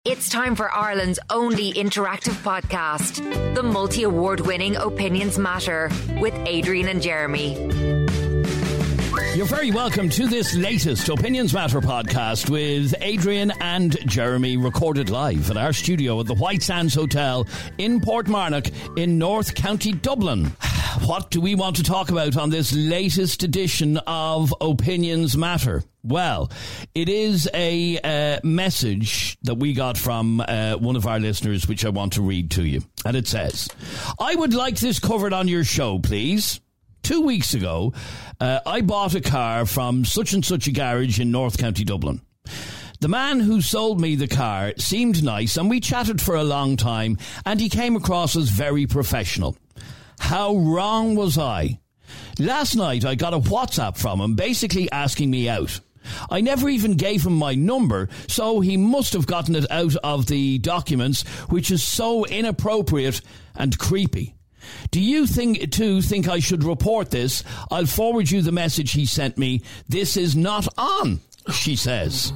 It's time for Ireland's only interactive podcast, the multi-award winning Opinions Matter with Adrian and Jeremy. You're very welcome to this latest Opinions Matter podcast with Adrian and Jeremy, recorded live at our studio at the White Sands Hotel in Portmarnock in North County Dublin. What do we want to talk about on this latest edition of Opinions Matter? Well, it is a message that we got from one of our listeners, which I want to read to you. And it says, I would like this covered on your show, please. 2 weeks ago, I bought a car from such and such a garage in North County Dublin. The man who sold me the car seemed nice and we chatted for a long time and he came across as very professional. How wrong was I? Last night I got a WhatsApp from him basically asking me out. I never even gave him my number, so he must have gotten it out of the documents, which is so inappropriate and creepy. Do you think I should report this? I'll forward you the message he sent me. This is not on, she says.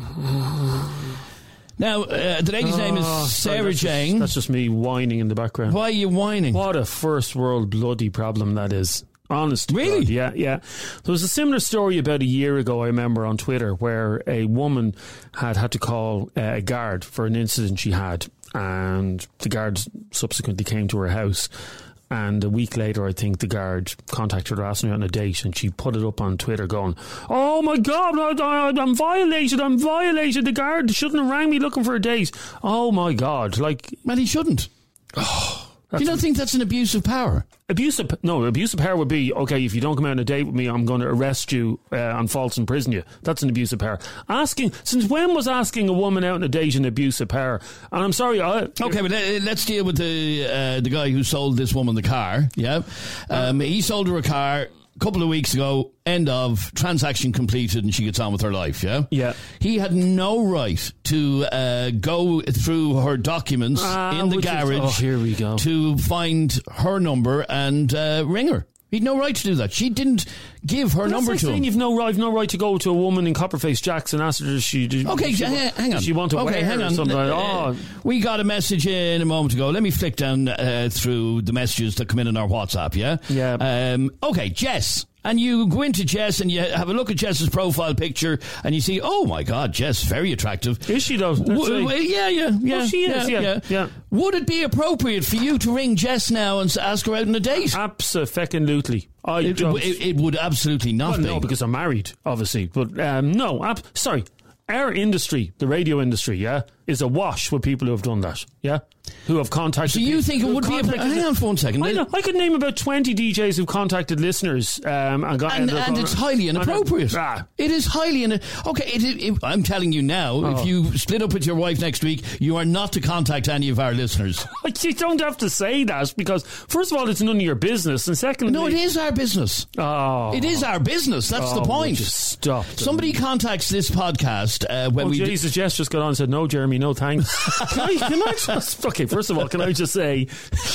Now, the lady's name is Sarah Jane. That's just me whining in the background. Why are you whining? What a first world bloody problem that is. Honest to really? God. Yeah. There was a similar story about a year ago, I remember, on Twitter, where a woman had to call a guard for an incident she had, and the guards subsequently came to her house. And a week later, I think the guard contacted her asking her on a date, and she put it up on Twitter going, oh my God, I'm violated. The guard shouldn't have rang me looking for a date. Oh my God. Well, he shouldn't. You don't think that's an abuse of power? Abuse of power would be, okay, if you don't come out on a date with me, I'm going to arrest you on false imprison you. That's an abuse of power. Since when was asking a woman out on a date an abuse of power? And I'm sorry. Okay, but let's deal with the guy who sold this woman the car. Yeah, he sold her a car a couple of weeks ago. End of, transaction completed, and she gets on with her life. Yeah. He had no right to go through her documents in the garage. Here we go. To find her number and ring her. He'd no right to do that. She didn't give her number to him. You've no right to go to a woman in Copperface Jacks and ask her if she did. Okay, hang on. She want to wear hang on. Something we got a message in a moment ago. Let me flick down through the messages that come in our WhatsApp. Yeah. Okay, Jess. And you go into Jess and you have a look at Jess's profile picture and you see, oh my God, Jess, very attractive. Is she though? Yeah. Oh, she is, yeah. Would it be appropriate for you to ring Jess now and ask her out on a date? Abso-fucking-lutely. It would absolutely not be. No, because I'm married, obviously. But no, sorry. Our industry, the radio industry, is awash with people who have done that, who have contacted. So you think it would be? Hang on for 1 second. I could name about 20 DJs who've contacted listeners and it's highly inappropriate. It is highly inappropriate. I'm telling you now, if you split up with your wife next week, you are not to contact any of our listeners. You don't have to say that, because first of all, it's none of your business, and secondly, no, it is our business. It is our business. That's the point. Stop. Somebody contacts this podcast when we. Jesus, Jess just got on and said, "No, Jeremy, no thanks." Can I just? Okay, first of all, can I just say,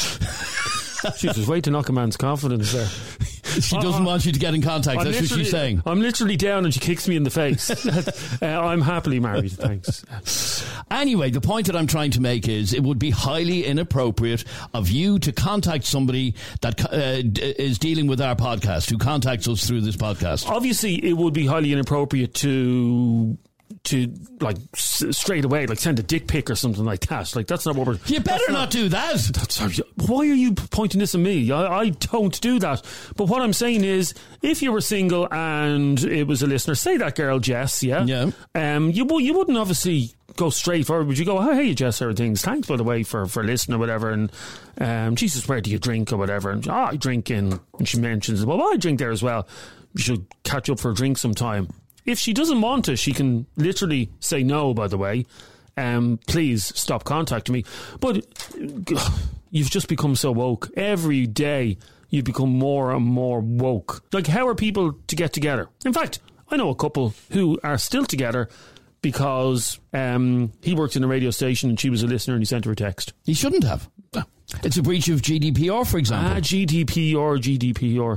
Jesus, way to knock a man's confidence there. She doesn't want you to get in contact. That's what she's saying. I'm literally down and she kicks me in the face. I'm happily married, thanks. Anyway, the point that I'm trying to make is it would be highly inappropriate of you to contact somebody that is dealing with our podcast, who contacts us through this podcast. Obviously, it would be highly inappropriate to straight away, send a dick pic or something like that. That's not what we're... You better not do that. Why are you pointing this at me? I don't do that. But what I'm saying is, if you were single and it was a listener, say that girl Jess, you wouldn't obviously go straight forward. Would you go, oh, hey Jess, how are things? Thanks, by the way, for listening or whatever. And Jesus, where do you drink or whatever? And I drink in, and she mentions, well, I drink there as well. You should catch up for a drink sometime. If she doesn't want to, she can literally say no, by the way. Please stop contacting me. But you've just become so woke. Every day you become more and more woke. How are people to get together? In fact, I know a couple who are still together because he worked in a radio station and she was a listener and he sent her a text. He shouldn't have. It's a breach of GDPR, for example. GDPR.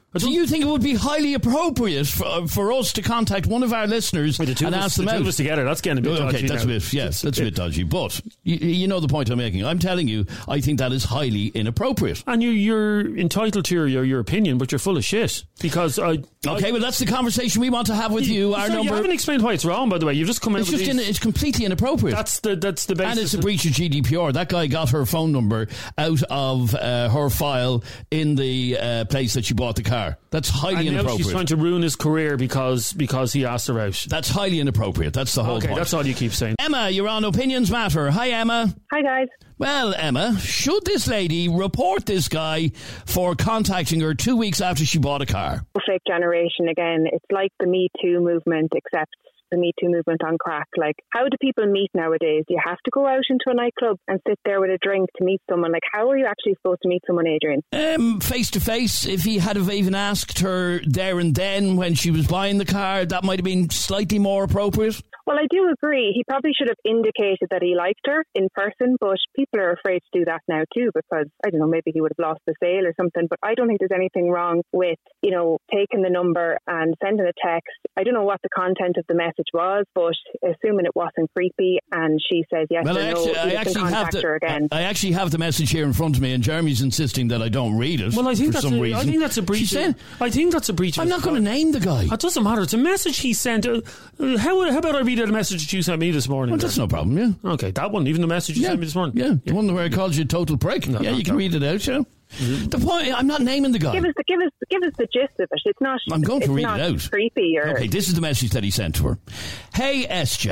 Do you think it would be highly appropriate for us to contact one of our listeners and ask them out? The two of us together, that's getting a bit dodgy. Okay, that's a bit dodgy. But you know the point I'm making. I'm telling you, I think that is highly inappropriate. And you're entitled to your opinion, but you're full of shit. Because well, that's the conversation we want to have with you. Our number. You haven't explained why it's wrong, by the way. You've just come out with it's completely inappropriate. That's the basis. And it's a breach of GDPR. That guy got her phone number out of her file in the place that she bought the car. That's highly inappropriate. She's trying to ruin his career because he asked her out. That's highly inappropriate. That's the whole point. That's all you keep saying. Emma, you're on Opinions Matter. Hi, Emma. Hi, guys. Well, Emma, should this lady report this guy for contacting her 2 weeks after she bought a car? Fake generation again. It's like the Me Too movement, except the Me Too movement on crack. Like, how do people meet nowadays? Do you have to go out into a nightclub and sit there with a drink to meet someone? Like, how are you actually supposed to meet someone, Adrian? Face to face. If he had have even asked her there and then when she was buying the car, that might have been slightly more appropriate. Well, I do agree. He probably should have indicated that he liked her in person, but people are afraid to do that now too because, I don't know, maybe he would have lost the sale or something. But I don't think there's anything wrong with, taking the number and sending a text. I don't know what the content of the message was, but assuming it wasn't creepy and she says yes or no, you can contact her again. I actually have the message here in front of me and Jeremy's insisting that I don't read it. Well, I think for some reason. I think that's a breach. I think that's a breach. I'm not going to name the guy. It doesn't matter. It's a message he sent. How about I read out a message that you sent me this morning? Well, that's no problem, yeah. Okay, that one, even the message you sent me this morning. Yeah, the one where I called you a total prick. No, you can read it out, yeah. Mm-hmm. The point, I'm not naming the guy. Give us the gist of it. It's not. I'm going to read it out. Creepy or okay. This is the message that he sent to her. Hey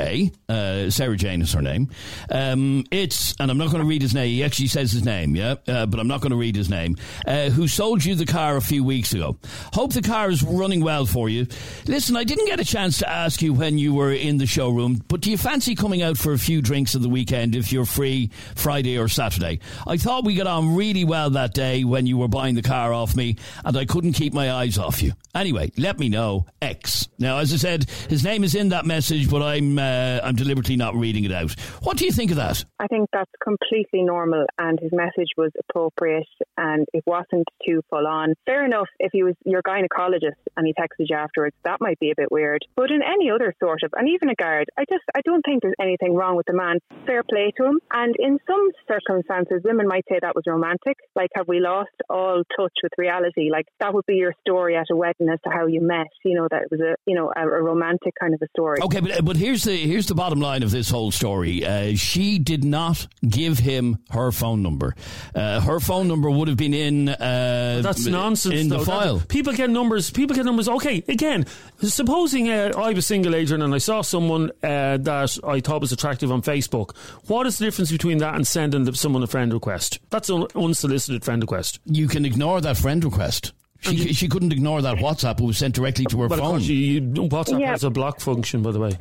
SJ, Sarah Jane is her name. And I'm not going to read his name. He actually says his name, but I'm not going to read his name. Who sold you the car a few weeks ago? Hope the car is running well for you. Listen, I didn't get a chance to ask you when you were in the showroom, but do you fancy coming out for a few drinks at the weekend if you're free Friday or Saturday? I thought we got on really well that day when you were buying the car off me and I couldn't keep my eyes off you. Anyway, let me know. X. Now, as I said, his name is in that message, but I'm deliberately not reading it out. What do you think of that? I think that's completely normal and his message was appropriate and it wasn't too full on. Fair enough if he was your gynecologist and he texted you afterwards, that might be a bit weird. But in any other sort of, and even a guard, I don't think there's anything wrong with the man. Fair play to him. And in some circumstances, women might say that was romantic. Like, have we lost all touch with reality? Like, that would be your story at a wedding as to how you met, that it was a romantic kind of a story. Okay, but here's the bottom line of this whole story. She did not give him her phone number. Her phone number would have been in that's nonsense in the file. People get numbers. Okay, again, supposing I was single, Adrian, and I saw someone that I thought was attractive on Facebook, what is the difference between that and sending someone a friend request? That's an unsolicited friend request. You can ignore that friend request. She couldn't ignore that WhatsApp. It was sent directly to her phone. Of course, WhatsApp has a block function, by the way.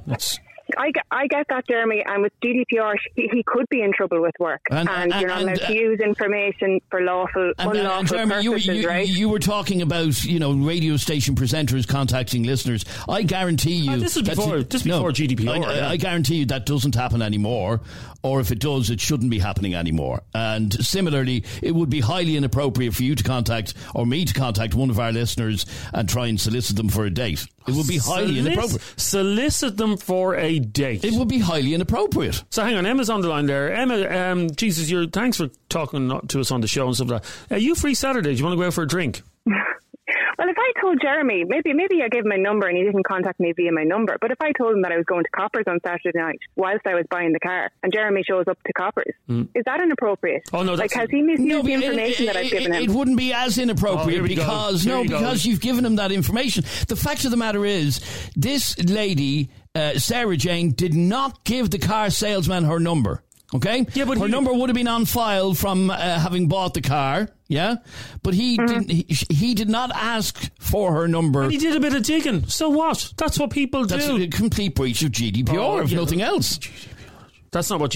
I get that, Jeremy, and with GDPR, he could be in trouble with work, and you're not allowed to use information for unlawful Jeremy, purposes, right? You were talking about radio station presenters contacting listeners. I guarantee you this is before GDPR. I guarantee you that doesn't happen anymore, or if it does, it shouldn't be happening anymore. And similarly, it would be highly inappropriate for you to contact or me to contact one of our listeners and try and solicit them for a date. It would be highly inappropriate. Solicit them for a date. It would be highly inappropriate. So hang on, Emma's on the line there. Emma, Jesus, thanks for talking to us on the show and stuff like that. Are you free Saturday? Do you want to go out for a drink? Well, if I told Jeremy, maybe I gave him my number and he didn't contact me via my number, but if I told him that I was going to Coppers on Saturday night whilst I was buying the car and Jeremy shows up to Coppers, is that inappropriate? Oh, no, has he misused the information that I've given him? It wouldn't be as inappropriate because you've given him that information. The fact of the matter is, this lady, Sarah Jane, did not give the car salesman her number. Okay? Yeah, but her number would have been on file from having bought the car. Yeah? But he did not ask for her number. And he did a bit of digging. So what? That's what people do. That's a complete breach of GDPR, if nothing else. That's not what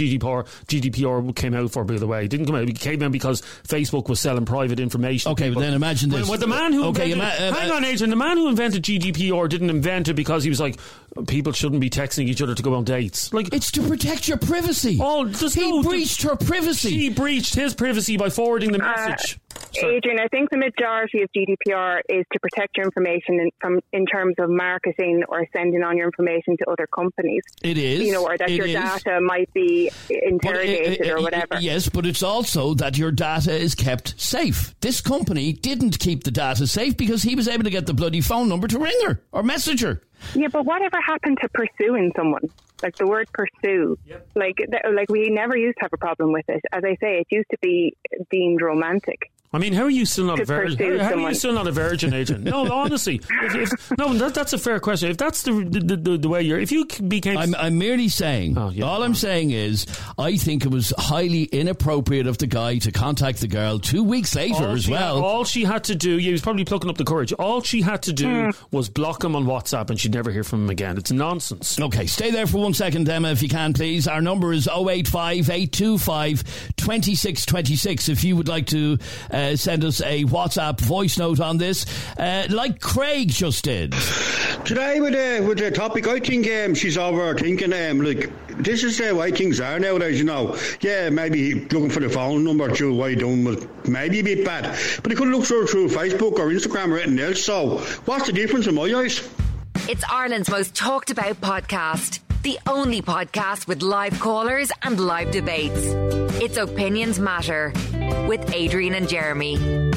GDPR came out for, by the way. It didn't come out. It came out because Facebook was selling private information. Okay, but then imagine this. Well, the man who hang on, Adrian. The man who invented GDPR didn't invent it because he was like, people shouldn't be texting each other to go on dates. Like, it's to protect your privacy. Oh, he breached her privacy. She breached his privacy by forwarding the message. Adrian, I think the majority of GDPR is to protect your information in terms of marketing or sending on your information to other companies. It is. You know, or that your data might be interrogated or whatever. Yes, but it's also that your data is kept safe. This company didn't keep the data safe because he was able to get the bloody phone number to ring her or message her. Yeah, but whatever happened to pursuing someone? Like the word pursue. Yep. Like we never used to have a problem with it. As I say, it used to be deemed romantic. I mean, how are you still not a virgin? How are you still not a virgin, Adrian? No, honestly, that's a fair question. If that's the way if you became, I'm merely saying. I'm saying is, I think it was highly inappropriate of the guy to contact the girl 2 weeks later as well. All she had to do, he was probably plucking up the courage. All she had to do was block him on WhatsApp, and she'd never hear from him again. It's nonsense. Okay, stay there for 1 second, Emma, if you can, please. Our number is 085 825 2626. If you would like to send us a WhatsApp voice note on this, like Craig just did. Today with the topic, I think she's overthinking. Like, this is the way things are nowadays, you know. Yeah, maybe looking for the phone number through what you're doing was maybe a bit bad, but you could look through Facebook or Instagram or anything else. So what's the difference in my eyes? It's Ireland's most talked about podcast. The only podcast with live callers and live debates. It's Opinions Matter with Adrian and Jeremy.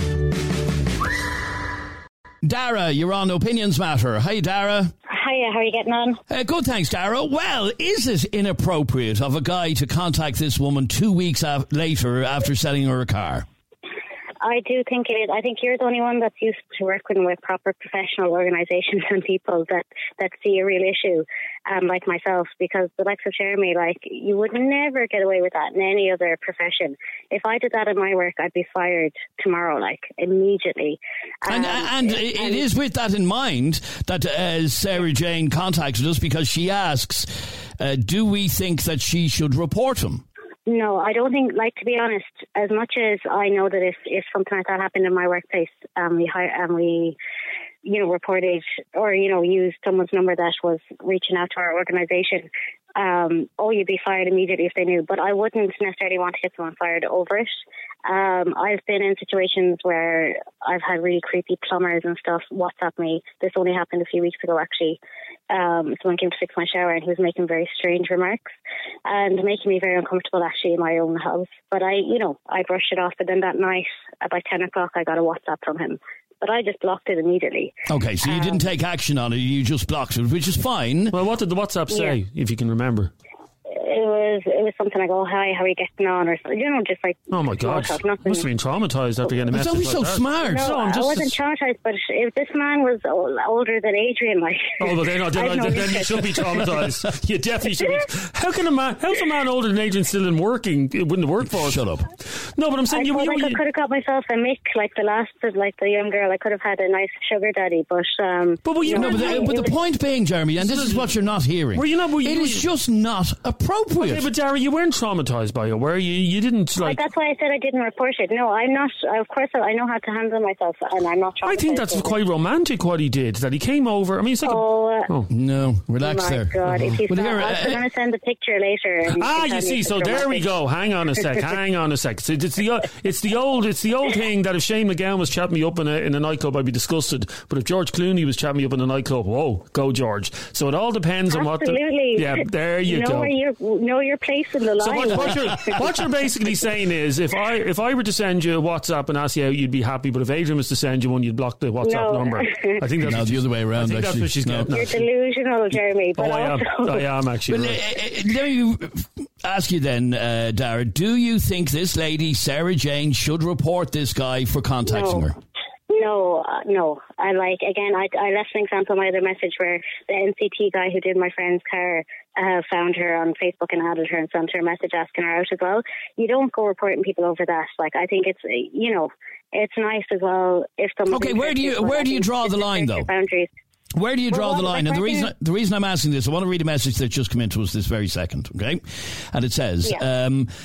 Dara, you're on Opinions Matter. Hi, Dara. Hiya, how are you getting on? Good, thanks, Dara. Well, is it inappropriate of a guy to contact this woman 2 weeks later after selling her a car? I do think it is. I think you're the only one that's used to working with proper professional organisations and people that see a real issue, like myself, because the likes of Jeremy, you would never get away with that in any other profession. If I did that in my work, I'd be fired tomorrow, immediately. And it is with that in mind that Sarah Jane contacted us because she asks, do we think that she should report him? No, I don't think, to be honest, as much as I know that if something like that happened in my workplace, we reported or, used someone's number that was reaching out to our organisation, you'd be fired immediately if they knew. But I wouldn't necessarily want to get someone fired over it. I've been in situations where I've had really creepy plumbers and stuff WhatsApp me. This only happened a few weeks ago, actually. Someone came to fix my shower and he was making very strange remarks and making me very uncomfortable actually in my own house. But I brushed it off. But then that night, about 10 o'clock, I got a WhatsApp from him. But I just blocked it immediately. Okay, so you didn't take action on it, you just blocked it, which is fine. Well, what did the WhatsApp say, if you can remember? It was something like, oh, hi, how are you getting on? Or something, just oh my God, must have been traumatised after getting a message like that. Don't be so smart. No, I wasn't traumatised, but if this man was older than Adrian, Oh, well, then you should be traumatised. You definitely should be. How's a man older than Adrian still in working? It wouldn't have worked for us. Shut up. No, but I'm saying I could have got myself a Mick, the young girl. I could have had a nice sugar daddy, but the point being, Jeremy, and this is what you're not hearing. It is just not appropriate. Okay, but Dara, you weren't traumatised by it, were you? You didn't That's why I said I didn't report it. No, I'm not. Of course, I know how to handle myself, and I'm not traumatised. I think that's quite romantic what he did. That he came over. I mean, it's like no, relax there. Oh my God! If I'm going to send the picture later. You see. So there we go. Hang on a sec. So it's the old thing that if Shane McGowan was chatting me up in a nightclub, I'd be disgusted. But if George Clooney was chatting me up in a nightclub, whoa, go George. So it all depends on what. Absolutely. There you go. Know your place in the line. So what you're basically saying is, if I were to send you a WhatsApp and ask you out, you'd be happy. But if Adrian was to send you one, you'd block the WhatsApp number. I think that's the other way around. I think that's what she's getting. You're delusional, Jeremy. But I am actually. Let me ask you then, Dara. Do you think this lady, Sarah Jane, should report this guy for contacting her? No. I left an example in my other message where the NCT guy who did my friend's car found her on Facebook and added her and sent her a message asking her out as well. You don't go reporting people over that. I think it's it's nice as well if someone. Okay, where do you draw the line though? Boundaries. Where do you draw the line? And the reason I'm asking this, I want to read a message that just came into us this very second. Okay, and it says.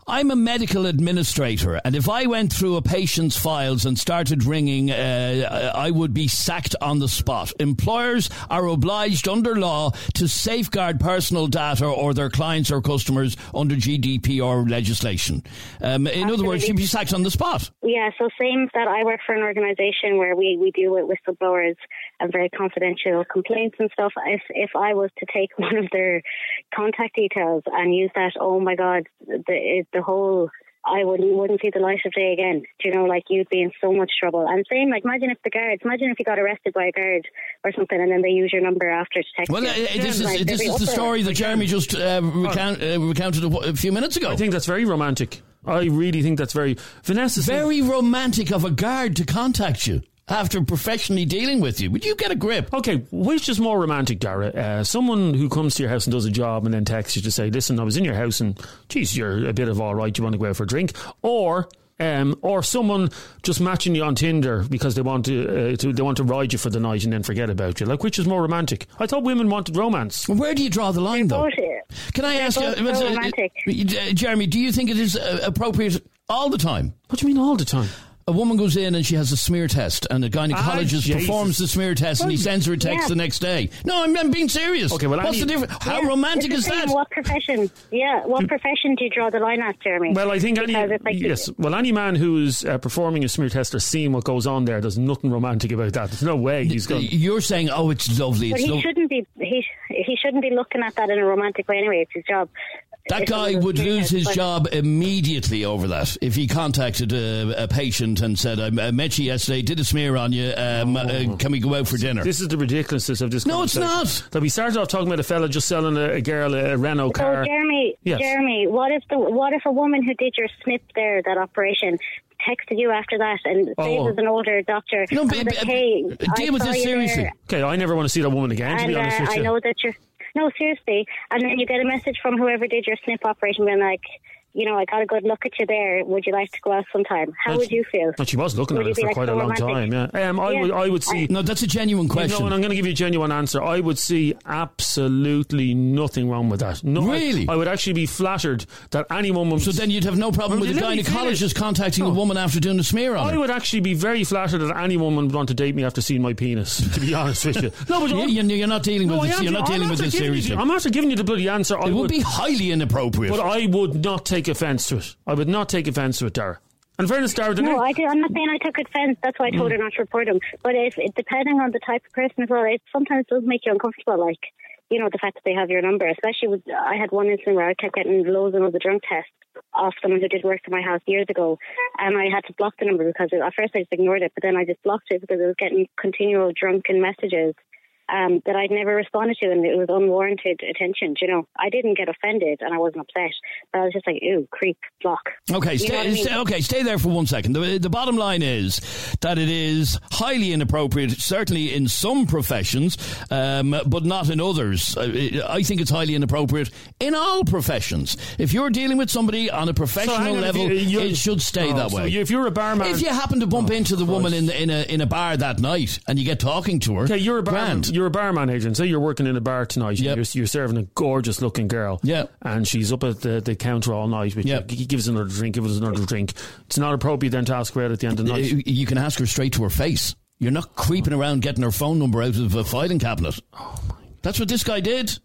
I'm a medical administrator, and if I went through a patient's files and started ringing, I would be sacked on the spot. Employers are obliged under law to safeguard personal data or their clients or customers under GDPR legislation. In other words, you'd be sacked on the spot. Yeah, so same that I work for an organisation where we deal with whistleblowers and very confidential complaints and stuff. If I was to take one of their contact details and use that, oh my God, the whole, I wouldn't see the light of day again. Do you know, like, you'd be in so much trouble. And same, like, imagine if you got arrested by a guard or something and then they use your number after to text you. This is the story that Jeremy just recounted a few minutes ago. I think that's very romantic. I really think that's Vanessa, very romantic of a guard to contact you after professionally dealing with you. Would you get a grip? Okay, which is more romantic, Dara? Someone who comes to your house and does a job and then texts you to say, listen, I was in your house and, geez, you're a bit of all right, you want to go out for a drink? Or someone just matching you on Tinder because they want to ride you for the night and then forget about you. Like, which is more romantic? I thought women wanted romance. Where do you draw the line, though? Can I ask you, Jeremy, do you think it is appropriate all the time? What do you mean all the time? A woman goes in and she has a smear test, and a gynecologist performs the smear test, and he sends her a text the next day. No, I'm being serious. Okay, well, what's the difference? How romantic is that? What profession? Yeah, what profession do you draw the line at, Jeremy? Well, I think any man who's performing a smear test or seeing what goes on there, there's nothing romantic about that. There's no way he's going. You're saying, oh, it's lovely. But he shouldn't be. He shouldn't be looking at that in a romantic way anyway. It's his job. That guy would lose his job immediately over that if he contacted a patient and said, I met you yesterday, did a smear on you, can we go out for dinner? This is the ridiculousness of this conversation. No, it's not. That we started off talking about a fella just selling a girl a Renault car. Jeremy, what if a woman who did your snip there, that operation, texted you after that and says as an older doctor, deal with this seriously. Okay, I never want to see that woman again, to be honest with you. I know that you're... No, seriously. And then you get a message from whoever did your snip operation being like, you know, I got a good look at you there. Would you like to go out sometime? How would you feel? But she was looking at it for quite a long time, yeah. I would see... No, that's a genuine question. No, and I'm going to give you a genuine answer. I would see absolutely nothing wrong with that. No, really? I would actually be flattered that any woman... So then you'd have no problem with a gynecologist contacting a woman after doing a smear on her? I would actually be very flattered that any woman would want to date me after seeing my penis, to be honest with you. No, but you're not dealing with this. You're not dealing with this seriously. I'm after giving you the bloody answer. It would be highly inappropriate. But I would not take offence to it. I would not take offence to it, Dara. And fairness, Dara... No, I'm not saying I took offence. That's why I told her not to report him. But depending on the type of person as well, it sometimes does make you uncomfortable, like, you know, the fact that they have your number. Especially I had one incident where I kept getting loads of the drunk tests off someone who did work for my house years ago, and I had to block the number because at first I just ignored it, but then I just blocked it because it was getting continual drunken messages that I'd never responded to, and it was unwarranted attention. You know, I didn't get offended and I wasn't upset, but I was just like, ew, creep, block. Okay, stay there for 1 second. The bottom line is that it is highly inappropriate, certainly in some professions, but not in others. I think it's highly inappropriate in all professions. If you're dealing with somebody on a professional level, it should stay that way. So if you're a barman, if you happen to bump into the woman in a bar that night and you get talking to her, okay, you're a barman. You're a barman, Adrian. Say you're working in a bar tonight. Yep. You're serving a gorgeous looking girl. Yeah. And she's up at the counter all night. He gives another drink. Give us another drink. It's not appropriate then to ask her out at the end of the night. You can ask her straight to her face. You're not creeping around getting her phone number out of a filing cabinet. Oh my! That's what this guy did.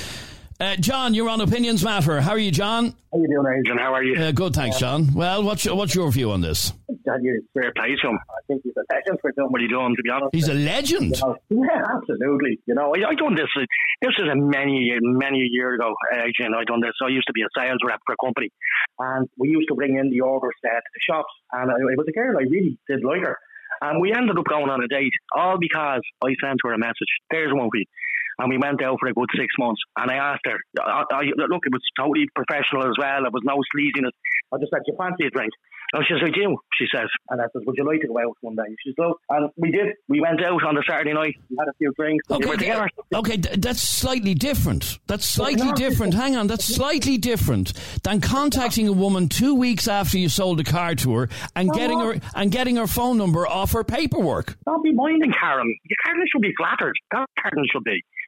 John, you're on Opinions Matter. How are you, John? How you doing, Adrian? How are you? Good, thanks, John. Well, what's your view on this? Fair play to him. I think he's a legend for doing what he's doing, to be honest. He's a legend? Yeah, absolutely. You know, I done this. This is many years ago, Adrian. I done this. I used to be a sales rep for a company, and we used to bring in the orders to the shops, and it was a girl I really did like her. And we ended up going on a date, all because I sent her a message. There's one for you. And we went out for a good 6 months. And I asked her, look, it was totally professional as well. There was no sleaziness. I just said, do you fancy a drink? And she says, I do, she says. And I says, would you like to go out one day? She says, no. And we did. We went out on the Saturday night. We had a few drinks. Okay, that's slightly different. That's slightly different. Hang on, that's slightly different than contacting a woman 2 weeks after you sold a car to her and getting her phone number off her paperwork. Don't be minding Karen. Karen should be flattered. That Karen should be.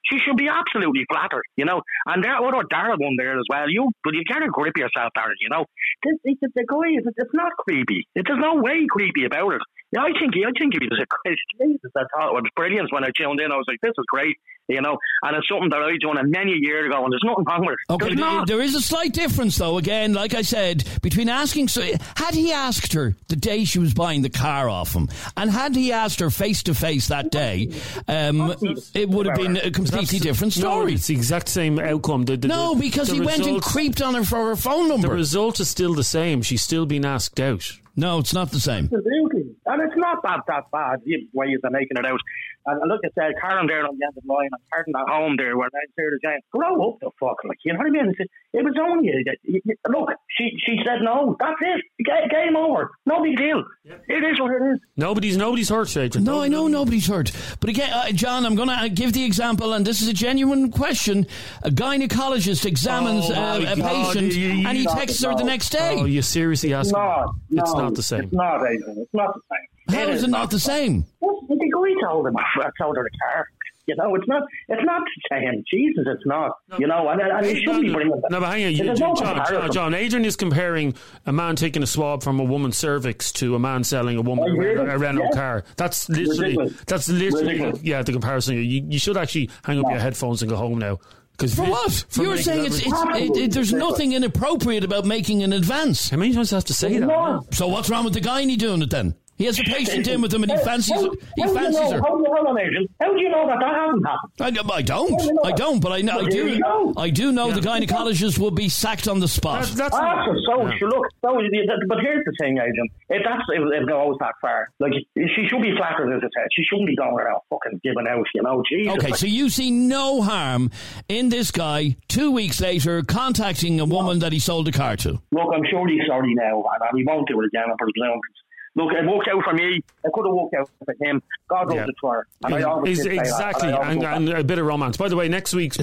she should be absolutely flattered, you know. And there other Dara one there as well. But you gotta grip yourself, Dara, you know. The guy, it's not creepy. There's no way creepy about it. Yeah, I think he was a great. Jesus, I thought it was brilliant when I tuned in. I was like, this is great, you know. And it's something that I done many years ago, and there's nothing wrong with it. Okay, there is a slight difference, though. Again, like I said, between asking. So, had he asked her the day she was buying the car off him, and had he asked her face to face that day, it would have been a completely different story. No, it's the exact same outcome. Because he went and creeped on her for her phone number. The result is still the same. She's still been asked out. No, it's not the same. Absolutely. And it's not that bad, the way you're making it out. And look at that, Karen there on the end of the line, and Karen at home there, where I'm there again. Grow up the fuck, like, you know what I mean? It was only, look, she said no, that's it, game over, no big deal. Yep. It is what it is. Nobody's hurt, Adrian. No, I know nobody's hurt. But again, John, I'm going to give the example, and this is a genuine question. A gynecologist examines a patient, and he texts her the next day. Oh, you seriously asking? No, it's not the same. It's not, Adrian, it's not the same. How is it not the same? The guy told her the car. You know, it's not the same. Jesus, it's not. No. You know, and he shouldn't be bringing that. No, but hang on, John. Adrian is comparing a man taking a swab from a woman's cervix to a man selling a woman a Renault car. That's literally, ridiculous. Yeah, the comparison. You should actually hang up your headphones and go home now. For what? You're saying there's nothing inappropriate about making an advance. How many times do I have to say that? No. So what's wrong with the guy doing it then? He has a patient in with him and he fancies her. Hold on, Adrian. How do you know that hasn't happened? I don't, but I do know the gynecologist will be sacked on the spot. Look, but here's the thing, Adrian. If it goes that far, like, she should be flattered, as I said. She shouldn't be going around fucking giving out, you know. Jesus. Okay, so you see no harm in this guy 2 weeks later contacting a woman that he sold a car to? Look, I'm sure he's sorry now, and he won't do it again, I'm presume. Look, it worked out for me. It could have worked out for him. God knows it's for her. Exactly, and a bit of romance. By the way, next week's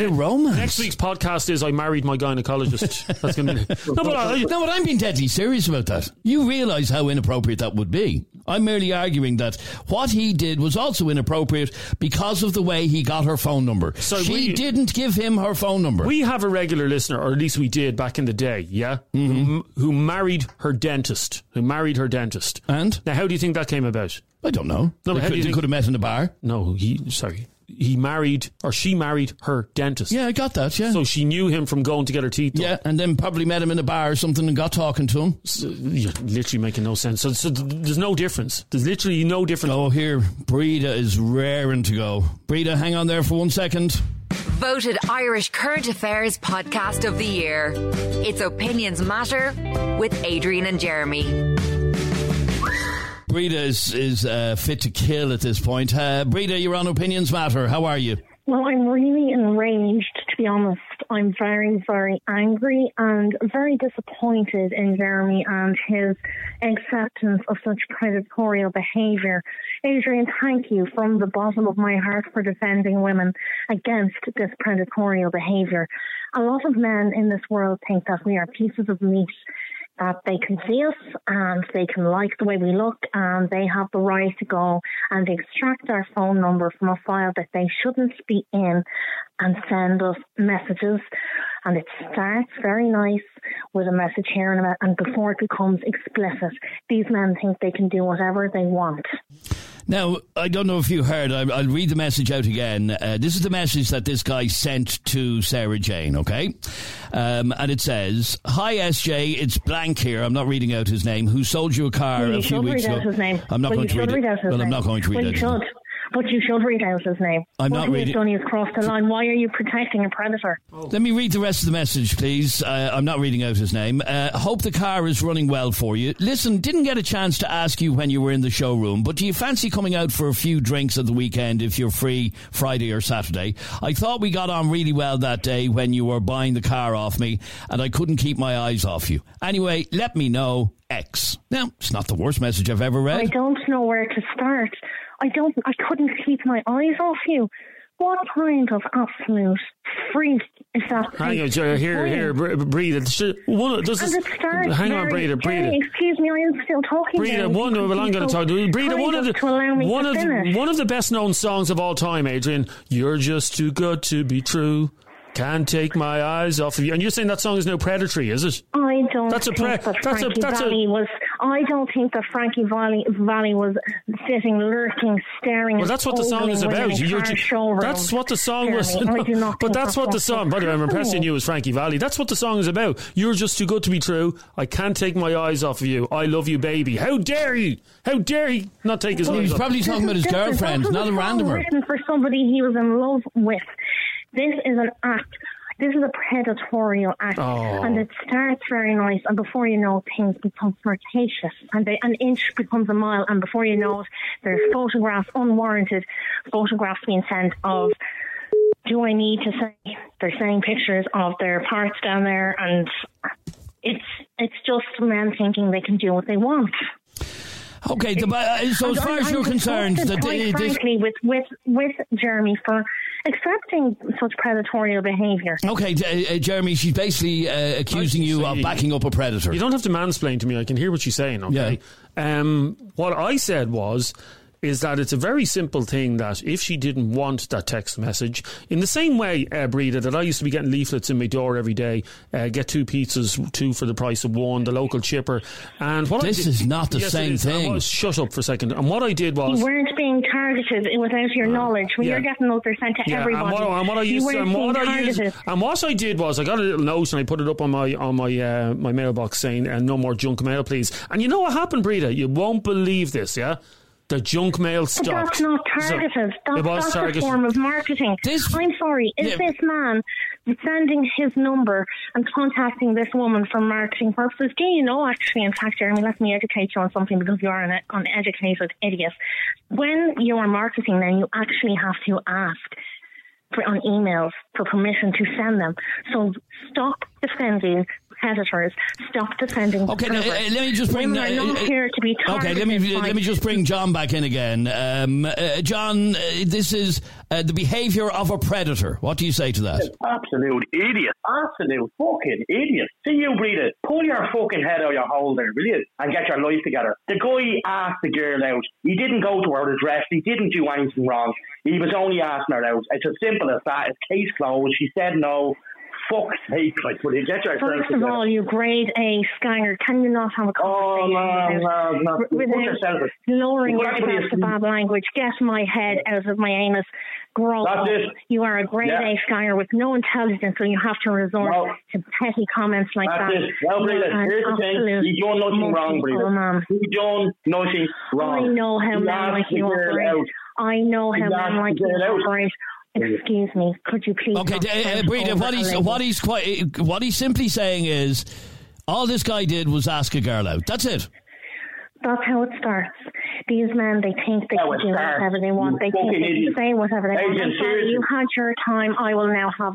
podcast is I married my gynecologist. That's going to be. No, but I'm being deadly serious about that. You realise how inappropriate that would be. I'm merely arguing that what he did was also inappropriate because of the way he got her phone number. So she didn't give him her phone number. We have a regular listener, or at least we did back in the day, yeah? Mm-hmm. Who married her dentist. And? Now, how do you think that came about? I don't know. No, they could have met in a bar. No, she married her dentist. Yeah, I got that, yeah. So she knew him from going to get her teeth done. Yeah, and then probably met him in a bar or something and got talking to him. So, you're literally making no sense. So there's no difference. There's literally no difference. Oh, here, Breda is raring to go. Breda, hang on there for 1 second. Voted Irish Current Affairs Podcast of the Year. It's Opinions Matter with Adrian and Jeremy. Breda is fit to kill at this point. Breda, you're on Opinions Matter. How are you? Well, I'm really enraged, to be honest. I'm very, very angry and very disappointed in Jeremy and his acceptance of such predatory behaviour. Adrian, thank you from the bottom of my heart for defending women against this predatory behaviour. A lot of men in this world think that we are pieces of meat, that they can see us and they can like the way we look and they have the right to go and extract our phone number from a file that they shouldn't be in and send us messages. And it starts very nice with a message here and before it becomes explicit, these men think they can do whatever they want. Now, I don't know if you heard, I'll read the message out again. This is the message that this guy sent to Sarah Jane, okay? And it says, "Hi SJ, it's blank here." I'm not reading out his name. Who sold you a car a few weeks ago? His name. I'm not going to read it. Well, I'm not going to read it. Well, you should. But you should read out his name. I'm not reading. What he's done is crossed the line. Why are you protecting a predator? Let me read the rest of the message, please. I'm not reading out his name. Hope the car is running well for you. Listen, didn't get a chance to ask you when you were in the showroom, but do you fancy coming out for a few drinks at the weekend if you're free Friday or Saturday? I thought we got on really well that day when you were buying the car off me, and I couldn't keep my eyes off you. Anyway, let me know, X. Now, it's not the worst message I've ever read. I don't know where to start. I couldn't keep my eyes off you. What kind of absolute freak is that? Hang on, here, Breda. Hang on, Breda. Excuse me, I am still talking. Breda, I'm going to talk. Breda, one of the best known songs of all time, Adrian. You're just too good to be true. Can't take my eyes off of you. And you're saying that song is now predatory, is it? I don't think that Frankie Valli was sitting, lurking, staring. Well, that's what the song is about. That's what the song was. But that's what the song. By the way, I'm impressing you as Frankie Valli. That's what the song is about. You're just too good to be true. I can't take my eyes off of you. I love you, baby. How dare you? How dare he not take his eyes off? He's probably talking about his girlfriend, not a randomer. Written for somebody he was in love with. This is an act. This is a predatorial act, and it starts very nice, and before you know it, things become flirtatious, and an inch becomes a mile, and before you know it, there's unwarranted photographs being sent of, do I need to say, they're sending pictures of their parts down there, and it's just men thinking they can do what they want. Okay, so as far as you're concerned, frankly, with Jeremy for accepting such predatorial behaviour. Okay, Jeremy, she's basically accusing you of backing up a predator. You don't have to mansplain to me. I can hear what she's saying. Okay. Yeah. What I said is that it's a very simple thing that if she didn't want that text message, in the same way, Breda, that I used to be getting leaflets in my door every day, get 2 pizzas, 2 for the price of 1, the local chipper. And what this is not the same thing. Shut up for a second. And what I did was... You weren't being targeted without your knowledge. When you're getting those, they're sent to everybody. And what I did was I got a little note and I put it up on my mailbox saying, no more junk mail, please. And you know what happened, Breda? You won't believe this, yeah? The junk mail stopped. But that's not targeted. That's a form of marketing. I'm sorry. Is this man sending his number and contacting this woman for marketing purposes? Do you know, actually, in fact, Jeremy, let me educate you on something because you are an uneducated idiot. When you are marketing, then you actually have to ask on emails for permission to send them. So stop defending predators. Stop defending. Okay, let me just bring. Women are not here to be targeted. Okay, let me just bring John back in again. John, this is the behaviour of a predator. What do you say to that? Absolute idiot. Absolute fucking idiot. See you, Breda. Pull your fucking head out of your hole there, will you? And get your life together. The guy asked the girl out. He didn't go to her address. He didn't do anything wrong. He was only asking her out. It's as simple as that. It's case closed. She said no. Fuck's sake, will you get yourself First of all, you grade A scanger. Can you not have a conversation without lowering yourself to bad language? Get my head out of my anus. Grow up. You are a grade A scanger with no intelligence, so you have to resort to petty comments like that. Well, Breda, here's the thing. You done nothing wrong, Breda. You done nothing wrong. I know how men like you operate. I know how men like you operate. Excuse me, could you please... Okay, Breda, what he's simply saying is, all this guy did was ask a girl out. That's it. That's how it starts. These men, they think they can do whatever they want. They think they can say whatever they want. I'm sorry, you had your time, I will now have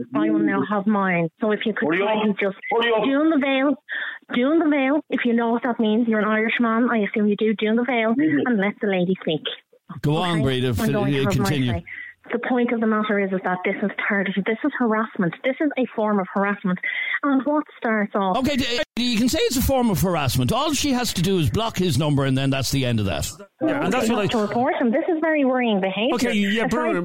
mine. So if you could kindly just do the veil, if you know what that means. You're an Irishman, I assume you do the veil, and let the lady speak. Go on, Breda, continue. The point of the matter is that this is targeted. This is harassment. This is a form of harassment. And what starts off... Okay, you can say it's a form of harassment. All she has to do is block his number and then that's the end of that. Yeah, and that's what I... to report him. This is very worrying behaviour. Okay, yeah,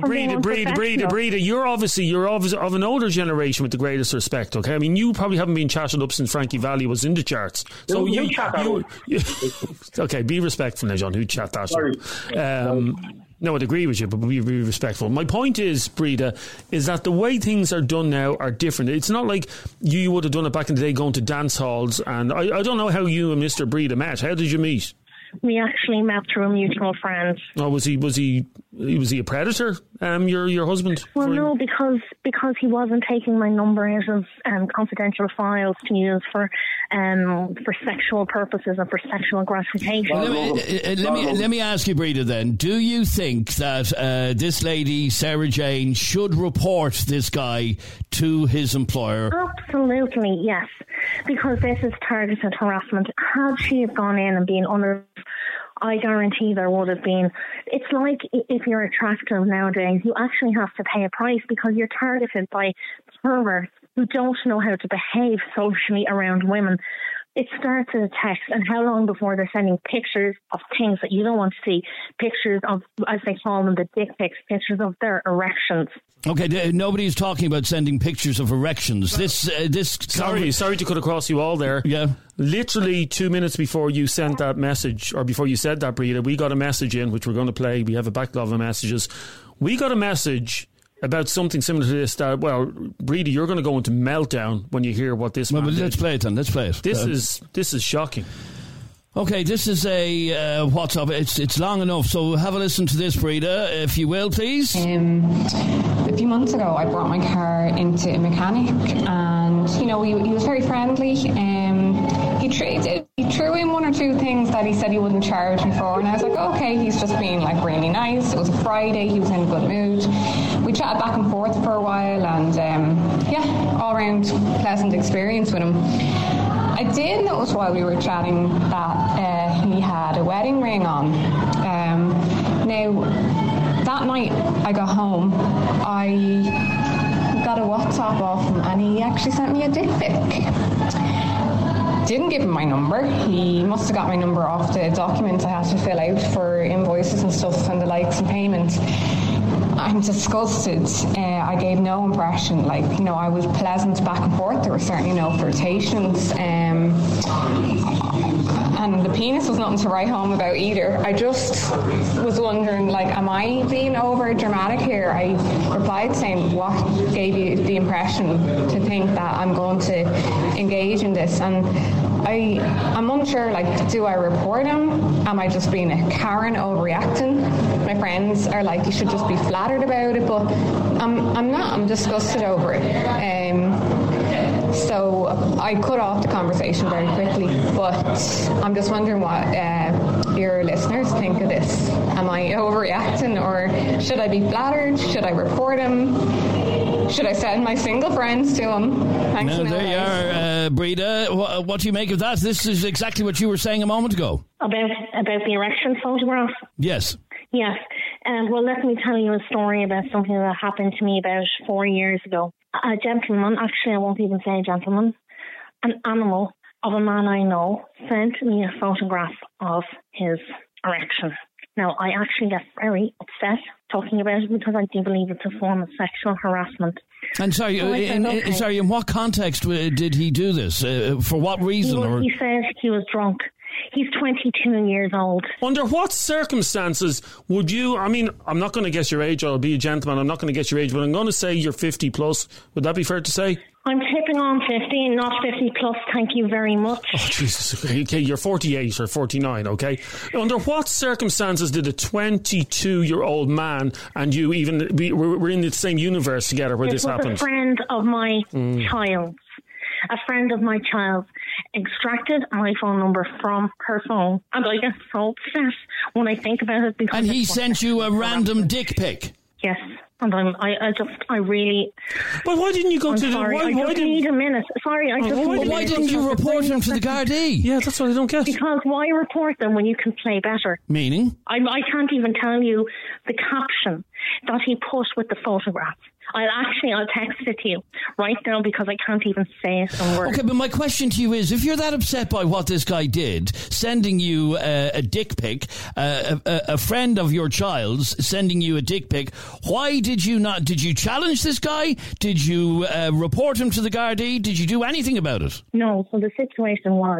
Breda, you're obviously of an older generation with the greatest respect, okay? I mean, you probably haven't been chatted up since Frankie Valli was in the charts. So you okay, be respectful now, John. Who chat that? Sorry. No, I'd agree with you, but be respectful. My point is, Breda, is that the way things are done now are different. It's not like you would have done it back in the day going to dance halls. And I don't know how you and Mr. Breda met. How did you meet? We actually met through a mutual friend. Oh, was he a predator? Your husband? Well, no, because he wasn't taking my number out of confidential files to use for sexual purposes and for sexual gratification. Let me ask you, Breda. Then, do you think that this lady Sarah Jane should report this guy to his employer? Absolutely, yes. Because this is targeted harassment. Had she have gone in and been I guarantee there would have been. It's like if you're attractive nowadays, you actually have to pay a price because you're targeted by perverts who don't know how to behave socially around women. It starts in a text, and how long before they're sending pictures of things that you don't want to see, pictures of, as they call them, the dick pics, pictures of their erections. Okay, nobody's talking about sending pictures of erections. Sorry to cut across you all there. Yeah. Literally 2 minutes before you sent that message, or before you said that, Breda, we got a message in, which we're going to play. We have a backlog of messages. We got a message about something similar to this that, well, Breda, you're going to go into meltdown when you hear what this man did. Let's play it then. Let's play it. This is shocking. Okay, this is a WhatsApp. It's long enough, so have a listen to this, Breda, if you will, please. A few months ago, I brought my car into a mechanic, and he was very friendly. He threw in one or two things that he said he wouldn't charge me for, and I was like, okay, he's just being like really nice. It was a Friday, he was in a good mood. We chatted back and forth for a while, and all around pleasant experience with him. I did notice while we were chatting that he had a wedding ring on. Now, that night I got home, I got a WhatsApp off him, and he actually sent me a dick pic. Didn't give him my number. He must have got my number off the documents I had to fill out for invoices and stuff and the likes and payments. I'm disgusted. I gave no impression. I was pleasant back and forth. There were certainly no flirtations. And the penis was nothing to write home about either. I just was wondering, am I being over dramatic here? I replied saying, what gave you the impression to think that I'm going to engage in this? And I'm unsure, do I report him? Am I just being a Karen overreacting? My friends are like, you should just be flattered about it, but I'm not. I'm disgusted over it. So I cut off the conversation very quickly, but I'm just wondering what your listeners think of this. Am I overreacting, or should I be flattered? Should I report him? Should I send my single friends to him? Thanks. No, there you are, Breda. What do you make of that? This is exactly what you were saying a moment ago. About the erection photograph? Yes. Yes. Well, let me tell you a story about something that happened to me about 4 years ago. A gentleman, actually I won't even say a gentleman, an animal of a man I know sent me a photograph of his erection. Now, I actually get very upset talking about it because I do believe it's a form of sexual harassment. And sorry, in what context did he do this? For what reason? He said he was drunk. He's 22 years old. Under what circumstances would you, I'm not going to guess your age, I'll be a gentleman, I'm not going to guess your age, but I'm going to say you're 50 plus. Would that be fair to say? I'm tipping on 50, not 50 plus, thank you very much. Oh, Jesus. Okay, you're 48 or 49, okay? Under what circumstances did a 22-year-old man and you we're in the same universe together where this happened? A friend of my child. A friend of my child extracted my phone number from her phone, and I get so upset when I think about it. And he sent you a random dick pic? Yes. And I really... But why didn't you go to the... I just need a minute. Sorry, I just need a minute. Why didn't you report him to the Gardaí? Yeah, that's what I don't get. Because why report them when you can play better? Meaning? I can't even tell you the caption that he put with the photograph. I'll text it to you right now because I can't even say it in words. Okay, but my question to you is, if you're that upset by what this guy did, sending you a dick pic, a friend of your child's sending you a dick pic, why did you not? Did you challenge this guy? Did you report him to the Gardaí? Did you do anything about it? No, so the situation was,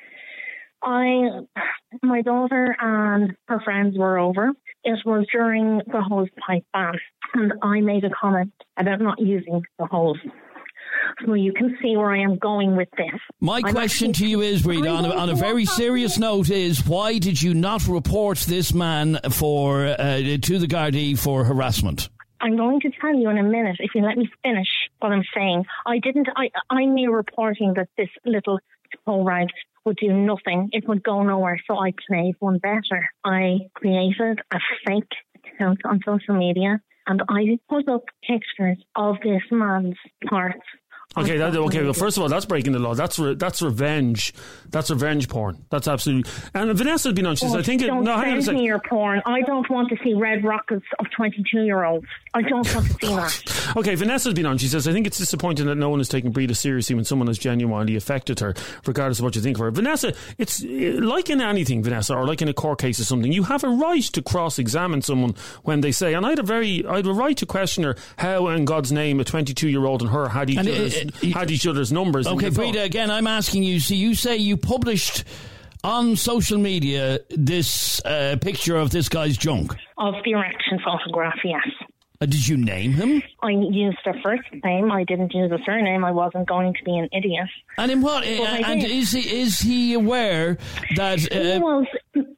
my daughter and her friends were over. It was during the hose pipe ban, and I made a comment about not using the hose. So you can see where I am going with this. My question to you is, Breda, on a very serious note, is why did you not report this man to the Gardaí for harassment? I'm going to tell you in a minute, if you let me finish what I'm saying. I knew reporting that this little toe rag would do nothing. It would go nowhere. So I played one better. I created a fake account on social media and I put up pictures of this man's parts Okay, well, first of all, that's breaking the law. That's revenge. That's revenge porn. That's absolutely. And Vanessa's been on. She says, I think. Don't send me your porn. I don't want to see red rockets of 22-year-olds. I don't want to see that. Okay, Vanessa's been on. She says, I think it's disappointing that no one is taking Breda seriously when someone has genuinely affected her, regardless of what you think of her. Vanessa, it's like in anything, Vanessa, or like in a court case or something. You have a right to cross-examine someone when they say, and I had a right to question her. How, in God's name, a 22-year-old and her had each other's numbers. Okay, Breda, again, I'm asking you. So you say you published on social media this picture of this guy's junk? Of the erection photograph, yes. Did you name him? I used a first name. I didn't use a surname. I wasn't going to be an idiot. And in what? And is he aware that he was?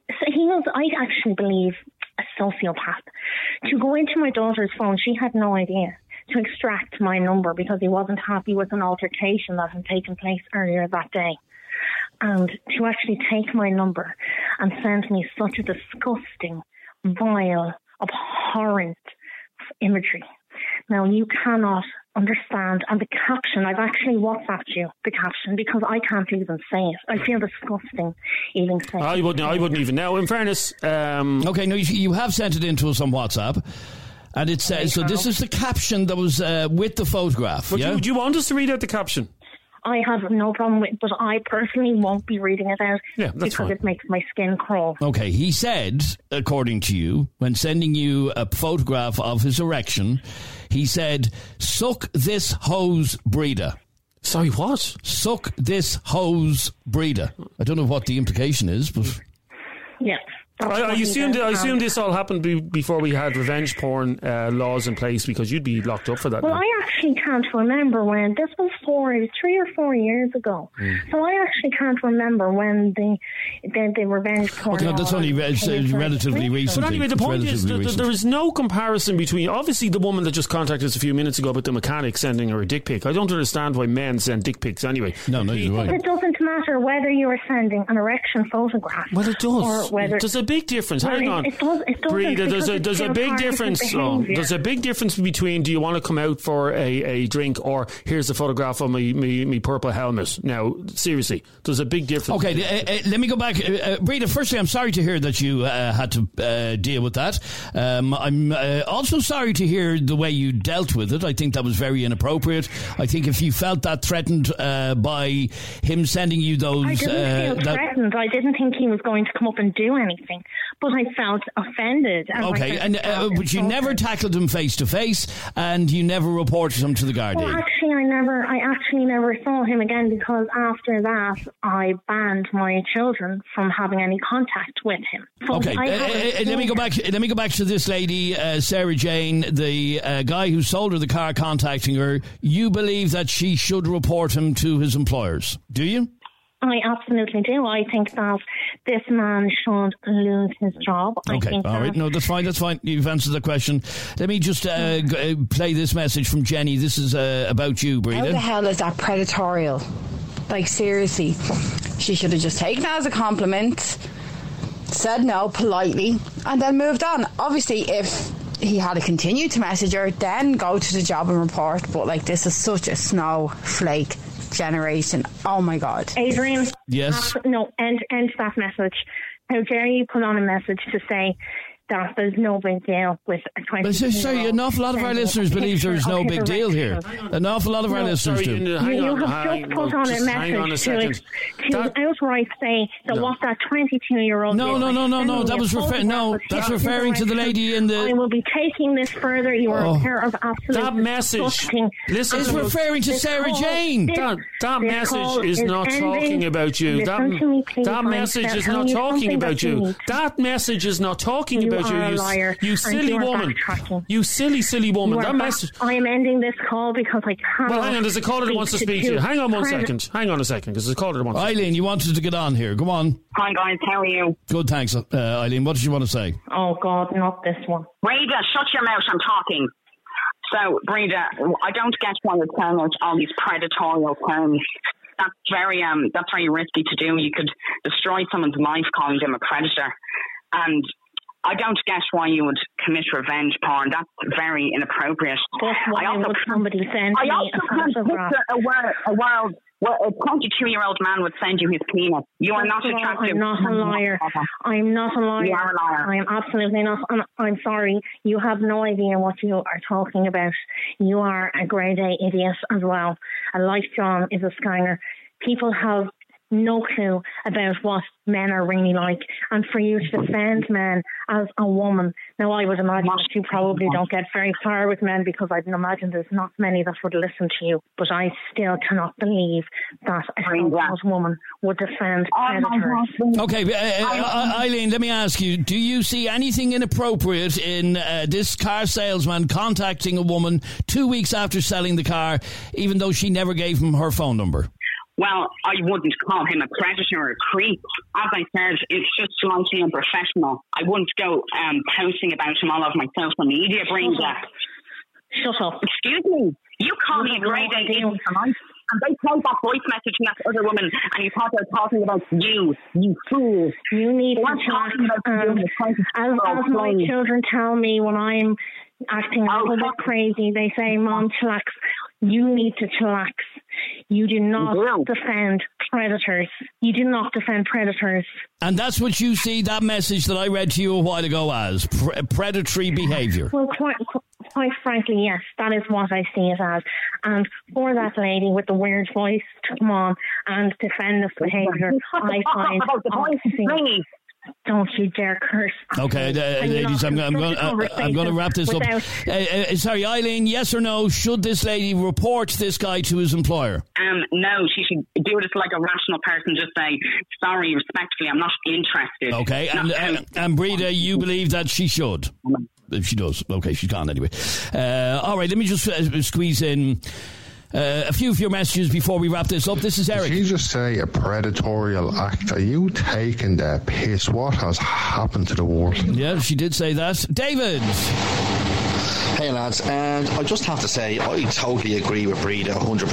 I actually believe a sociopath. To go into my daughter's phone, she had no idea. To extract my number because he wasn't happy with an altercation that had taken place earlier that day. And to actually take my number and send me such a disgusting, vile, abhorrent imagery. Now, you cannot understand. And the caption, I've actually WhatsApped you the caption because I can't even say it. I feel disgusting even saying it. I wouldn't even. Now, in fairness... Okay, no, you have sent it in to us on WhatsApp. And it says, so this is the caption that was with the photograph. But yeah? do you want us to read out the caption? I have no problem with it, but I personally won't be reading it out because fine. It makes my skin crawl. Okay, he said, according to you, when sending you a photograph of his erection, he said, suck this hose, Breda. Sorry, what? Suck this hose, Breda. I don't know what the implication is, but... Yeah. I assume this all happened before we had revenge porn laws in place because you'd be locked up for that. Well, now. I actually can't remember when. This was 3 or 4 years ago. So I actually can't remember when the revenge porn okay, no, that's only relatively recent. But anyway, the point is that there is no comparison between, obviously, the woman that just contacted us a few minutes ago about the mechanic sending her a dick pic. I don't understand why men send dick pics anyway. No, you're right. It doesn't matter whether you are sending an erection photograph. Well, it does. Or whether there's a big difference. Hang on. It doesn't. Breda, there's a big difference. There's a big difference between do you want to come out for a drink or here's a photograph of me purple helmet. Now, seriously, there's a big difference. Okay, let me go back. Breda, firstly, I'm sorry to hear that you had to deal with that. I'm also sorry to hear the way you dealt with it. I think that was very inappropriate. I think if you felt that threatened by him sending you those... I didn't feel threatened. I didn't think he was going to come up and do anything. But I felt offended. But you never tackled him face to face, and you never reported him to the Gardaí. Well, I actually never saw him again because after that, I banned my children from having any contact with him. Okay, let me go back. Let me go back to this lady, Sarah Jane, the guy who sold her the car, contacting her. You believe that she should report him to his employers? Do you? I absolutely do. I think that this man should lose his job. Okay, all right. No, that's fine. You've answered the question. Let me just play this message from Jenny. This is about you, Breda. How the hell is that predatorial? Like, seriously. She should have just taken it as a compliment, said no politely, and then moved on. Obviously, if he had to continue to message her, then go to the job and report. But, like, this is such a snowflake generation. Oh my God. Adrian. Yes. No, end that message. How dare you put on a message to say that there's no big deal with a 20. Sorry, an awful lot of our listeners believe there's no big deal here. An awful lot of our listeners do. You have just put on a message to outright say that what that 22-year-old. No. That's referring to the lady in the. I will be taking this further. You are a pair of absolute. That message. Listen, it's referring to Sarah Jane. That message is not talking about you. That message is not talking about you. That message is not talking about you. You silly woman. You silly woman. That message. I am ending this call because I can't. Well, hang on. There's a caller that wants to speak to you. Hang on 1 second. Hang on a second, because there's a caller that wants. Eileen, you wanted to get on here. Go on. Hi guys, how are you? Good, thanks. Eileen, what did you want to say? Oh God, not this one. Breda, shut your mouth. I'm talking. So, Breda, I don't get why you're telling out all these predatorial terms. That's very risky to do. You could destroy someone's life calling them a predator. And I don't get why you would commit revenge porn. That's very inappropriate. Why would somebody send me a photograph? A world where a 22-year-old man would send you his penis. You are not attractive. I'm not a liar. I'm not a liar. You are a liar. I am absolutely not. I'm sorry. You have no idea what you are talking about. You are a grade A idiot as well. And like John is a scanger. People have no clue about what men are really like, and for you to defend men as a woman. Now, I would imagine that you probably don't get very far with men, because I'd imagine there's not many that would listen to you, but I still cannot believe that a self-made woman would defend predators. Okay, Eileen, let me ask you, do you see anything inappropriate in this car salesman contacting a woman 2 weeks after selling the car, even though she never gave him her phone number? Well, I wouldn't call him a predator or a creep. As I said, it's just slightly unprofessional. I wouldn't go posting about him all over my social media, Brenda. Shut up. Excuse me. You call me a grade A idiot, and they played that voice message from that other woman, and you thought they were talking about you fool. You need to talk. As my children tell me when I'm acting a little bit crazy, they say, Mom, chillax. You need to chillax. You do not defend predators. You do not defend predators. And that's what you see that message that I read to you a while ago as predatory behaviour. Well, quite frankly, yes, that is what I see it as. And for that lady with the weird voice to come on and defend this behaviour, I find obviously. Don't you dare curse. Okay, ladies, I'm going to wrap this up. Sorry, Eileen, yes or no, should this lady report this guy to his employer? No, she should do it as like a rational person. Just say, sorry, respectfully, I'm not interested. Okay, and Breda, you believe that she should? If she does. Okay, she's gone anyway. All right, let me just squeeze in a few of your messages before we wrap this up. This is Eric. Did you just say a predatorial act? Are you taking the piss? What has happened to the world? Yeah, she did say that. David. Hey lads, and I just have to say I totally agree with Breda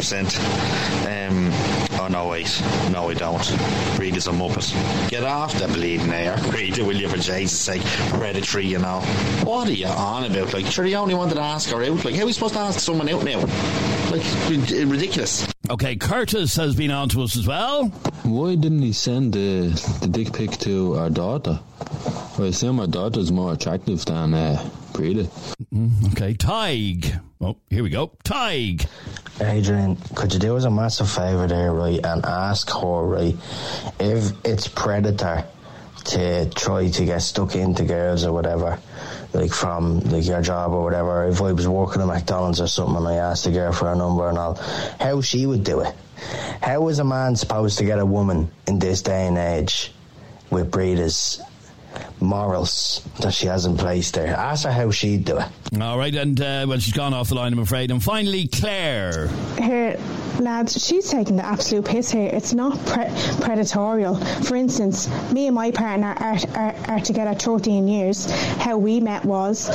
100%. Oh no, wait, no I don't. Breda's a muppet. Get off the bleeding air, Breda, will you, for Jesus' sake? Predatory, you know. What are you on about? Like, sure, you only wanted to ask her out. Like, how are we supposed to ask someone out now? Like, ridiculous. Okay, Curtis has been on to us as well. Why didn't he send the dick pic to our daughter? I assume our daughter's more attractive than Breda. Okay, Tig. Oh, here we go. Tig. Adrian, could you do us a massive favour there, right, and ask her, right, if it's predator to try to get stuck into girls or whatever, like from like your job or whatever, if I was working at McDonald's or something and I asked the girl for her number and all, how she would do it. How is a man supposed to get a woman in this day and age with Breda's morals that she has in place there? Ask her how she'd do it. All right, and well, she's gone off the line, I'm afraid. And finally, Claire. Here, lads, she's taking the absolute piss here. It's not predatorial. For instance, me and my partner are together 13 years. How we met was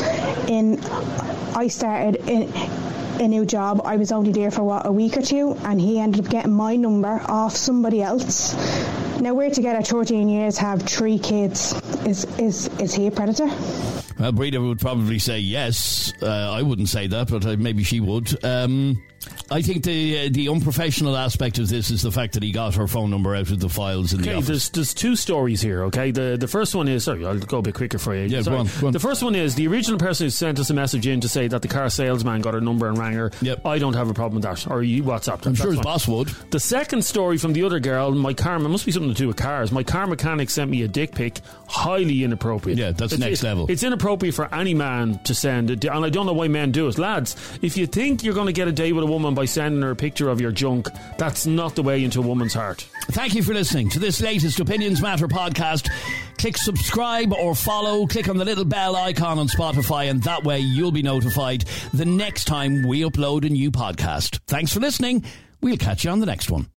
I started in a new job. I was only there for a week or two, and he ended up getting my number off somebody else. Now we're together 13 years, have 3 kids. Is he a predator? Well, Breda would probably say yes. I wouldn't say that, but maybe she would. I think the unprofessional aspect of this is the fact that he got her phone number out of the files in the office. There's 2 stories here, okay? The first one is... Sorry, I'll go a bit quicker for you. Yeah, go on. The first one is the original person who sent us a message in to say that the car salesman got her number and rang her. Yep. I don't have a problem with that. Or you WhatsApped her. I'm sure his boss would. The second story from the other girl, it must be something to do with cars. My car mechanic sent me a dick pic. Highly inappropriate. Yeah, that's next level. It's inappropriate for any man to send it. And I don't know why men do it. Lads, if you think you're going to get a date with a woman by sending her a picture of your junk, that's not the way into a woman's heart. Thank you for listening to this latest Opinions Matter podcast. Click subscribe or follow, click on the little bell icon on Spotify, and that way you'll be notified the next time we upload a new podcast. Thanks for listening. We'll catch you on the next one.